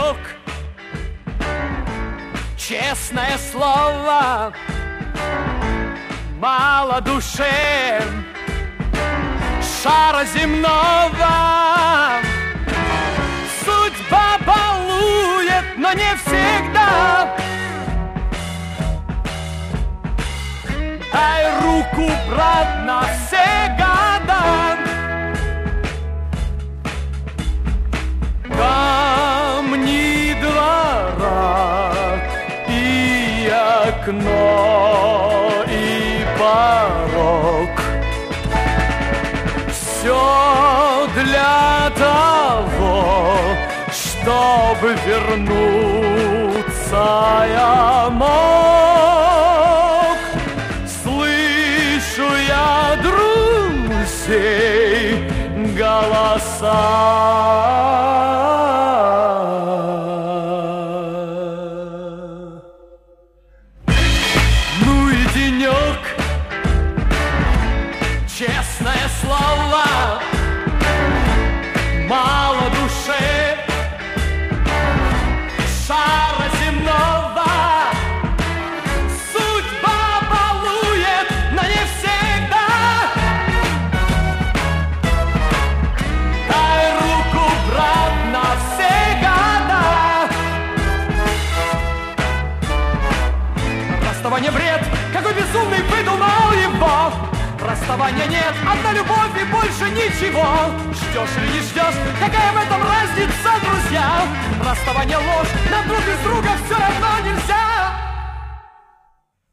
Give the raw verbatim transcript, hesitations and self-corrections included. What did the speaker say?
денек, честное слово, мало душе шара земного. Судьба балует, но не всегда. Дай руку, брат, на все года. Камни двора и окно, и порог. Все для того, чтобы вернуться я мог. Слышу я друзей голоса. Ну и денек, честное слово, мало душе шара земного. Судьба балует, но не всегда. Дай руку, брат, на все года. Расставание бред, какой безумный выдумал его. Расставания нет, одна любовь и больше ничего. Ждешь или не ждешь, какая в этом разница, друзья? Расставание ложь, нам друг без друга все равно нельзя.